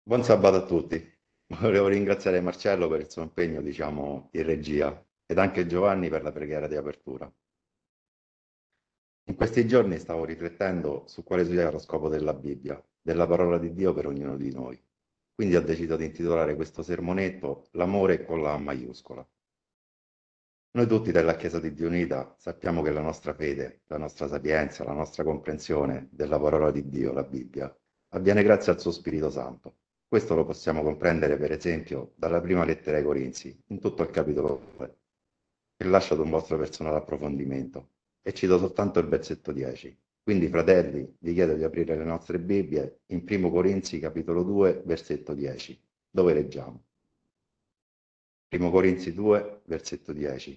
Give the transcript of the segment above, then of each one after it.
Buon sabato a tutti. Volevo ringraziare Marcello per il suo impegno, in regia ed anche Giovanni per la preghiera di apertura. In questi giorni stavo riflettendo su quale sia lo scopo della Bibbia, della parola di Dio per ognuno di noi. Quindi ho deciso di intitolare questo sermonetto L'amore con la A maiuscola. Noi tutti della Chiesa di Dio Unita sappiamo che la nostra fede, la nostra sapienza, la nostra comprensione della parola di Dio, la Bibbia, avviene grazie al suo Spirito Santo. Questo lo possiamo comprendere, per esempio, dalla prima lettera ai Corinzi, in tutto il capitolo 2, che lascio ad un vostro personale approfondimento. E cito soltanto il versetto 10. Quindi, fratelli, vi chiedo di aprire le nostre Bibbie in Primo Corinzi, capitolo 2, versetto 10, dove leggiamo. Primo Corinzi 2, versetto 10.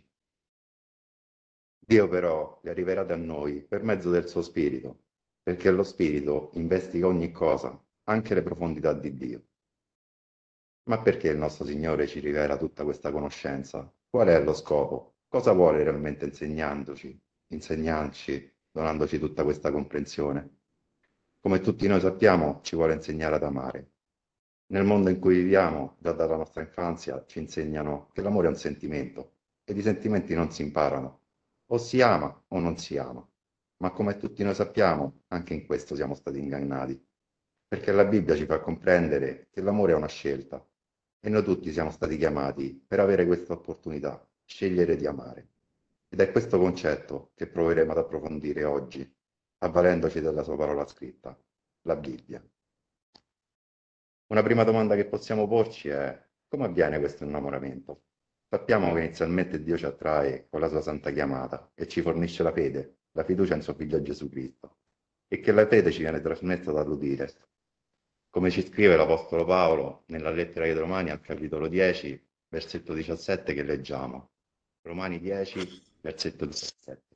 Dio però li ha rivelati a noi per mezzo del suo Spirito, perché lo Spirito investiga ogni cosa, anche le profondità di Dio. Ma perché il nostro Signore ci rivela tutta questa conoscenza? Qual è lo scopo? Cosa vuole realmente insegnarci, donandoci tutta questa comprensione? Come tutti noi sappiamo, ci vuole insegnare ad amare. Nel mondo in cui viviamo, già dalla nostra infanzia, ci insegnano che l'amore è un sentimento ed i sentimenti non si imparano. O si ama o non si ama. Ma come tutti noi sappiamo, anche in questo siamo stati ingannati, perché la Bibbia ci fa comprendere che l'amore è una scelta e noi tutti siamo stati chiamati per avere questa opportunità, scegliere di amare. Ed è questo concetto che proveremo ad approfondire oggi, avvalendoci della sua parola scritta, la Bibbia. Una prima domanda che possiamo porci è: come avviene questo innamoramento? Sappiamo che inizialmente Dio ci attrae con la sua santa chiamata e ci fornisce la fede, la fiducia in suo figlio Gesù Cristo, e che la fede ci viene trasmessa dall'udire. Come ci scrive l'Apostolo Paolo nella lettera ai Romani al capitolo 10, versetto 17 che leggiamo. Romani 10, versetto 17.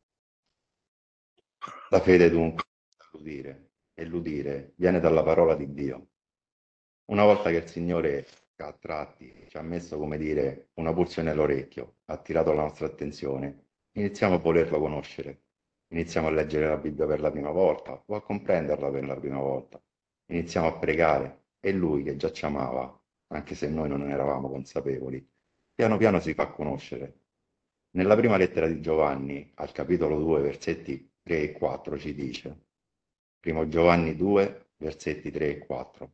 La fede dunque è dall'udire e l'udire viene dalla parola di Dio. Una volta che il Signore a tratti ci ha messo, come dire, una pulsione all'orecchio, ha attirato la nostra attenzione, iniziamo a volerlo conoscere, iniziamo a leggere la Bibbia per la prima volta o a comprenderla per la prima volta, iniziamo a pregare e Lui che già ci amava, anche se noi non ne eravamo consapevoli, piano piano si fa conoscere. Nella prima lettera di Giovanni, al capitolo 2, versetti 3 e 4, ci dice, primo Giovanni 2, versetti 3 e 4.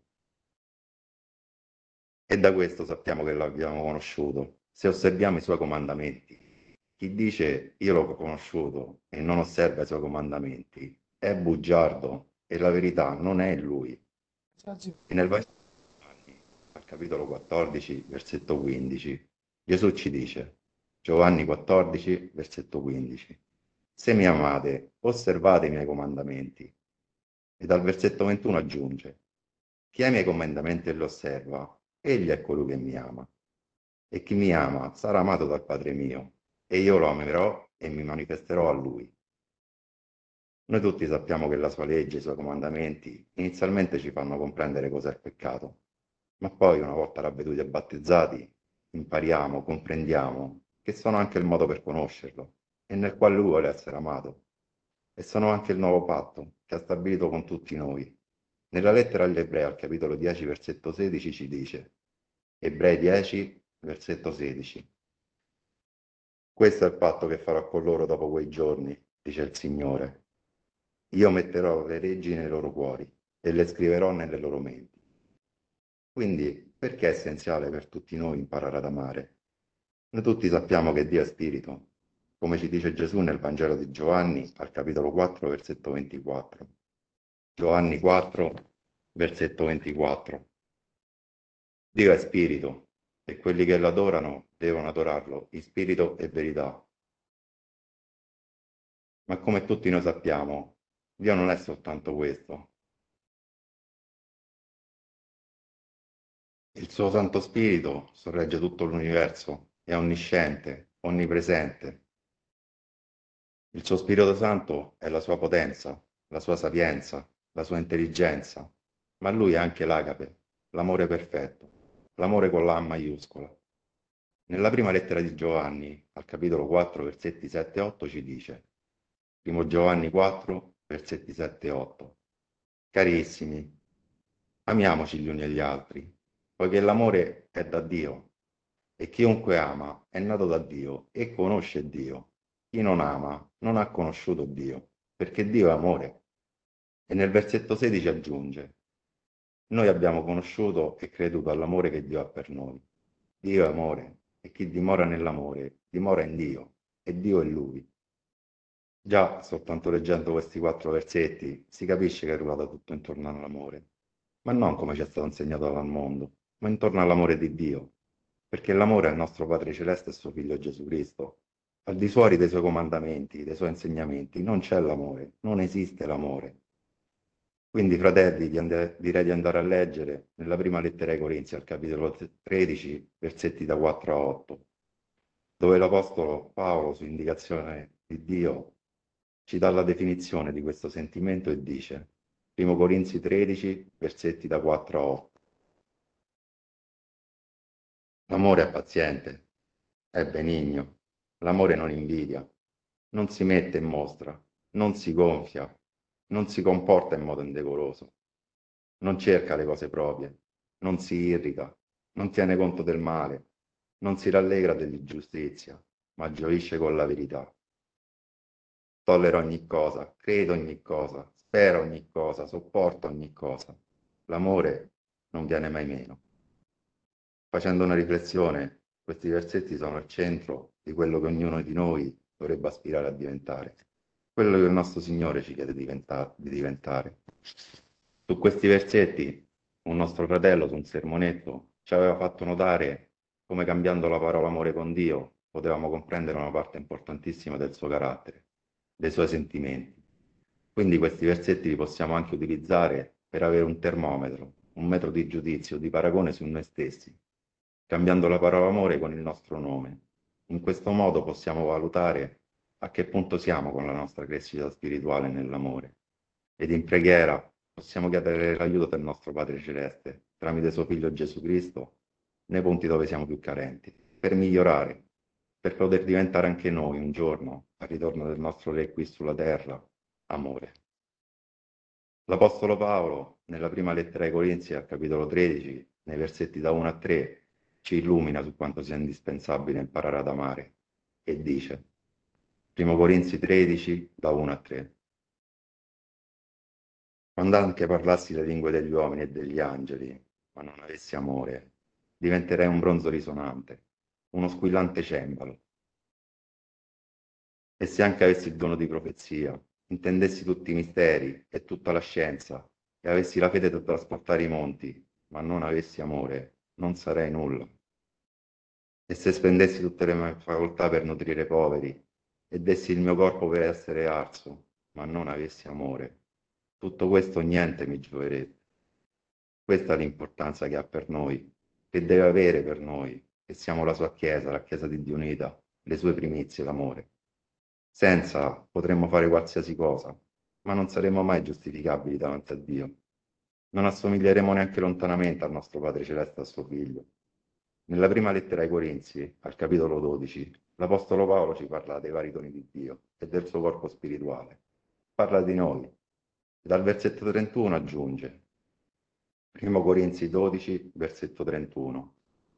E da questo sappiamo che l'abbiamo conosciuto, se osserviamo i suoi comandamenti. Chi dice io l'ho conosciuto e non osserva i suoi comandamenti è bugiardo e la verità non è in lui. E nel Vangelo di Giovanni, al capitolo 14, versetto 15, Gesù ci dice, Giovanni 14, versetto 15, se mi amate, osservate i miei comandamenti. E dal versetto 21 aggiunge, chi ha i miei comandamenti e li osserva, egli è colui che mi ama. E chi mi ama sarà amato dal Padre mio, e io lo amerò e mi manifesterò a lui. Noi tutti sappiamo che la sua legge, i suoi comandamenti, inizialmente ci fanno comprendere cos'è il peccato, ma poi, una volta ravveduti e battezzati, impariamo, comprendiamo che sono anche il modo per conoscerlo e nel quale lui vuole essere amato. E sono anche il nuovo patto che ha stabilito con tutti noi. Nella lettera agli Ebrei, al capitolo 10, versetto 16, ci dice, Ebrei 10, versetto 16. Questo è il patto che farò con loro dopo quei giorni, dice il Signore. Io metterò le leggi nei loro cuori e le scriverò nelle loro menti. Quindi, perché è essenziale per tutti noi imparare ad amare? Noi tutti sappiamo che Dio è spirito, come ci dice Gesù nel Vangelo di Giovanni, al capitolo 4, versetto 24. Giovanni 4, versetto 24. Dio è spirito e quelli che lo adorano devono adorarlo in spirito e verità. Ma come tutti noi sappiamo, Dio non è soltanto questo. Il suo Santo Spirito sorregge tutto l'universo, è onnisciente, onnipresente. Il suo Spirito Santo è la sua potenza, la sua sapienza, la sua intelligenza, ma lui è anche l'agape, l'amore perfetto, l'amore con la A maiuscola. Nella prima lettera di Giovanni, al capitolo 4, versetti 7 e 8, ci dice, primo Giovanni 4, versetti 7 e 8, carissimi, Amiamoci gli uni gli altri, poiché l'amore è da Dio e chiunque ama è nato da Dio e conosce Dio. Chi non ama non ha conosciuto Dio, perché Dio è amore. E nel versetto 16 aggiunge, noi abbiamo conosciuto e creduto all'amore che Dio ha per noi. Dio è amore e chi dimora nell'amore dimora in Dio e Dio è Lui. Già soltanto leggendo questi 4 versetti si capisce che ruota tutto intorno all'amore, ma non come ci è stato insegnato dal mondo, ma intorno all'amore di Dio, perché l'amore è il nostro Padre Celeste e suo Figlio Gesù Cristo. Al di fuori dei suoi comandamenti, dei suoi insegnamenti, non c'è l'amore, non esiste l'amore. Quindi, fratelli, direi di andare a leggere nella prima lettera ai Corinzi, al capitolo 13, versetti da 4 a 8, dove l'Apostolo Paolo, su indicazione di Dio, ci dà la definizione di questo sentimento e dice, primo Corinzi 13, versetti da 4 a 8, l'amore è paziente, è benigno, l'amore non invidia, non si mette in mostra, non si gonfia, non si comporta in modo indecoroso, non cerca le cose proprie, non si irrita, non tiene conto del male, non si rallegra dell'ingiustizia, ma gioisce con la verità. Tollera ogni cosa, credo ogni cosa, spera ogni cosa, sopporta ogni cosa. L'amore non viene mai meno. Facendo una riflessione, questi versetti sono al centro di quello che ognuno di noi dovrebbe aspirare a diventare, quello che il nostro Signore ci chiede di diventare. Su questi versetti, un nostro fratello su un sermonetto ci aveva fatto notare come cambiando la parola amore con Dio potevamo comprendere una parte importantissima del suo carattere, dei suoi sentimenti. Quindi questi versetti li possiamo anche utilizzare per avere un termometro, un metro di giudizio, di paragone su noi stessi, cambiando la parola amore con il nostro nome. In questo modo possiamo valutare a che punto siamo con la nostra crescita spirituale nell'amore. Ed in preghiera possiamo chiedere l'aiuto del nostro Padre Celeste, tramite suo Figlio Gesù Cristo, nei punti dove siamo più carenti, per migliorare, per poter diventare anche noi un giorno, al ritorno del nostro Re qui sulla terra, amore. L'Apostolo Paolo, nella prima lettera ai Corinzi, al capitolo 13, nei versetti da 1 a 3, ci illumina su quanto sia indispensabile imparare ad amare e dice, primo Corinzi 13, da 1 a 3, quando anche parlassi le lingue degli uomini e degli angeli, ma non avessi amore, diventerei un bronzo risonante, uno squillante cembalo. E se anche avessi il dono di profezia, intendessi tutti i misteri e tutta la scienza, e avessi la fede da trasportare i monti, ma non avessi amore, non sarei nulla. E se spendessi tutte le mie facoltà per nutrire i poveri, e dessi il mio corpo per essere arso, ma non avessi amore, tutto questo niente mi gioverebbe. Questa è l'importanza che ha per noi, che deve avere per noi, che siamo la sua Chiesa, la Chiesa di Dio unita, le sue primizie, l'amore. Senza potremmo fare qualsiasi cosa, ma non saremo mai giustificabili davanti a Dio. Non assomiglieremo neanche lontanamente al nostro Padre Celeste e a suo Figlio. Nella prima lettera ai Corinzi, al capitolo 12, l'Apostolo Paolo ci parla dei vari doni di Dio e del suo corpo spirituale. Parla di noi. E dal versetto 31 aggiunge, primo Corinzi 12, versetto 31.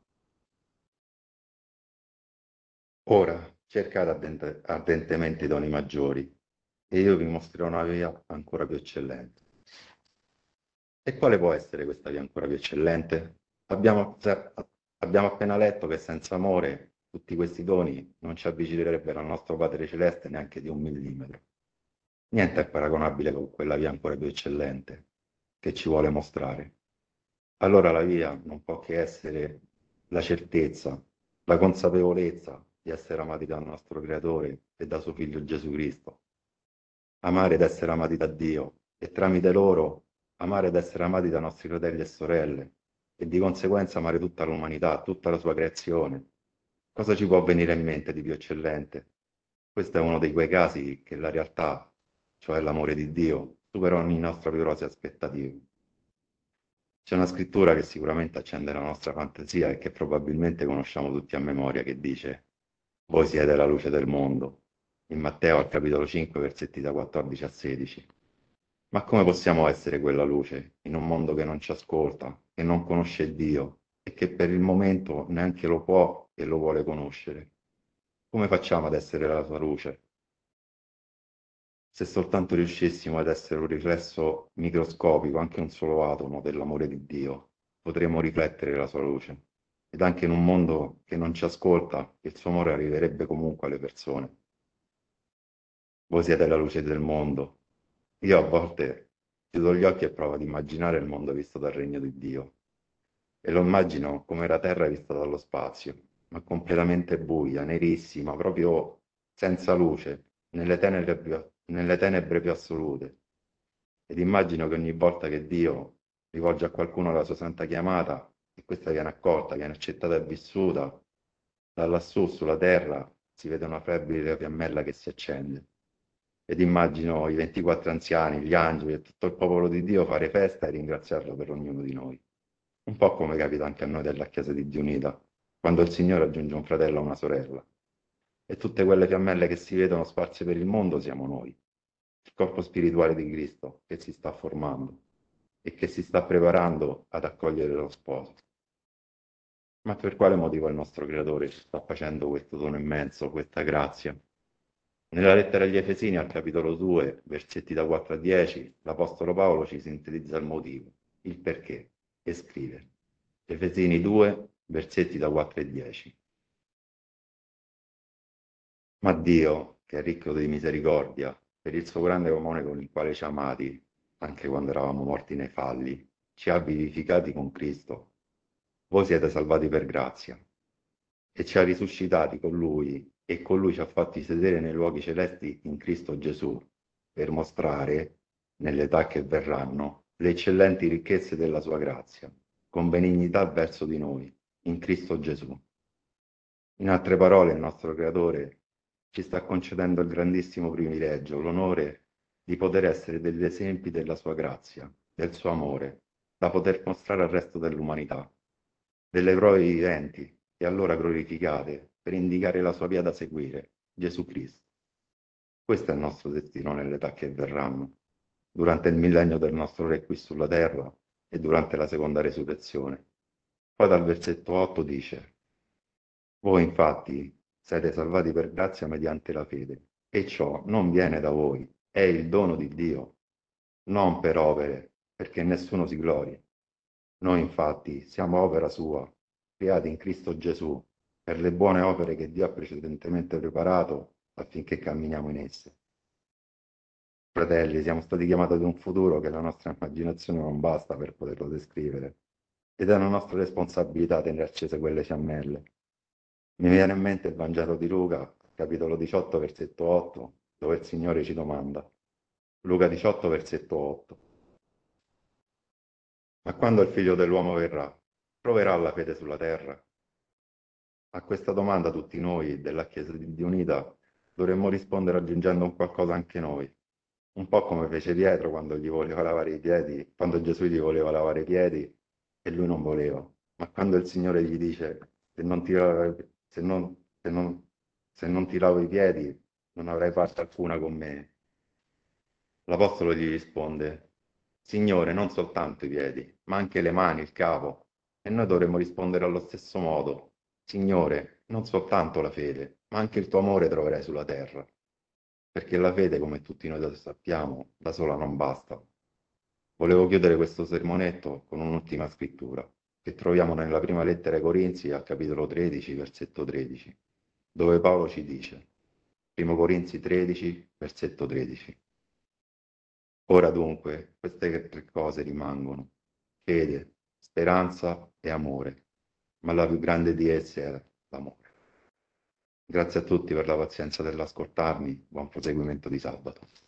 Ora cercate ardentemente i doni maggiori e io vi mostrerò una via ancora più eccellente. E quale può essere questa via ancora più eccellente? Abbiamo appena letto che senza amore tutti questi doni non ci avvicinerebbero al nostro Padre Celeste neanche di un millimetro. Niente è paragonabile con quella via ancora più eccellente che ci vuole mostrare. Allora la via non può che essere la certezza, la consapevolezza di essere amati dal nostro Creatore e da suo Figlio Gesù Cristo. Amare ed essere amati da Dio e tramite loro amare ed essere amati dai nostri fratelli e sorelle e di conseguenza amare tutta l'umanità, tutta la sua creazione. Cosa ci può venire in mente di più eccellente? Questo è uno di quei casi che la realtà, cioè l'amore di Dio, supera ogni nostra più rosea aspettativa. C'è una scrittura che sicuramente accende la nostra fantasia e che probabilmente conosciamo tutti a memoria, che dice: Voi siete la luce del mondo, in Matteo al capitolo 5, versetti da 14 a 16. Ma come possiamo essere quella luce in un mondo che non ci ascolta, che non conosce Dio e che per il momento neanche lo può e lo vuole conoscere? Come facciamo ad essere la sua luce? Se soltanto riuscissimo ad essere un riflesso microscopico, anche un solo atomo dell'amore di Dio, potremmo riflettere la sua luce. Ed anche in un mondo che non ci ascolta, il suo amore arriverebbe comunque alle persone. Voi siete la luce del mondo. Io a volte chiudo gli occhi e provo ad immaginare il mondo visto dal regno di Dio. E lo immagino come la Terra vista dallo spazio, ma completamente buia, nerissima, proprio senza luce, nelle tenebre più assolute. Ed immagino che ogni volta che Dio rivolge a qualcuno la sua santa chiamata, e questa viene accolta, viene accettata e vissuta, da lassù sulla terra si vede una flebile fiammella che si accende. Ed immagino i 24 anziani, gli angeli e tutto il popolo di Dio fare festa e ringraziarlo per ognuno di noi. Un po' come capita anche a noi della Chiesa di Dio Unita, quando il Signore aggiunge un fratello o una sorella. E tutte quelle fiammelle che si vedono sparse per il mondo siamo noi, il corpo spirituale di Cristo che si sta formando e che si sta preparando ad accogliere lo sposo. Ma per quale motivo il nostro Creatore ci sta facendo questo dono immenso, questa grazia? Nella lettera agli Efesini, al capitolo 2, versetti da 4 a 10, l'Apostolo Paolo ci sintetizza il motivo, il perché, e scrive: Efesini 2, versetti da 4 e 10. Ma Dio, che è ricco di misericordia, per il suo grande amore con il quale ci ha amati, anche quando eravamo morti nei falli, ci ha vivificati con Cristo. Voi siete salvati per grazia e ci ha risuscitati con Lui e con Lui ci ha fatti sedere nei luoghi celesti in Cristo Gesù, per mostrare, nell'età che verranno, le eccellenti ricchezze della sua grazia, con benignità verso di noi, in Cristo Gesù. In altre parole, il nostro Creatore ci sta concedendo il grandissimo privilegio, l'onore di poter essere degli esempi della sua grazia, del suo amore, da poter mostrare al resto dell'umanità, delle prove viventi e allora glorificate per indicare la sua via da seguire, Gesù Cristo. Questo è il nostro destino nell'età che verranno, durante il millennio del nostro Re qui sulla terra e durante la seconda resurrezione. Poi dal versetto 8 dice: Voi infatti siete salvati per grazia mediante la fede, e ciò non viene da voi, è il dono di Dio, non per opere, perché nessuno si gloria. Noi infatti siamo opera sua, creati in Cristo Gesù, per le buone opere che Dio ha precedentemente preparato affinché camminiamo in esse. Fratelli, siamo stati chiamati ad un futuro che la nostra immaginazione non basta per poterlo descrivere, ed è una nostra responsabilità tenere accese quelle fiammelle. Mi viene in mente il Vangelo di Luca, capitolo 18, versetto 8, dove il Signore ci domanda. Luca 18, versetto 8. Ma quando il Figlio dell'uomo verrà, troverà la fede sulla terra? A questa domanda tutti noi della Chiesa di Dio Unita dovremmo rispondere aggiungendo un qualcosa anche noi, un po' come fece Pietro quando gli voleva lavare i piedi, quando Gesù gli voleva lavare i piedi e lui non voleva. Ma quando il Signore gli dice se non ti lavo i piedi non avrai parte alcuna con me, l'Apostolo gli risponde: Signore, non soltanto i piedi, ma anche le mani, il capo. E noi dovremmo rispondere allo stesso modo: Signore, non soltanto la fede, ma anche il tuo amore troverai sulla terra. Perché la fede, come tutti noi sappiamo, da sola non basta. Volevo chiudere questo sermonetto con un'ultima scrittura, che troviamo nella prima lettera ai Corinzi, al capitolo 13, versetto 13, dove Paolo ci dice, primo Corinzi 13, versetto 13. Ora dunque, queste tre cose rimangono: fede, speranza e amore, ma la più grande di esse è l'amore. Grazie a tutti per la pazienza dell'ascoltarmi, buon proseguimento di sabato.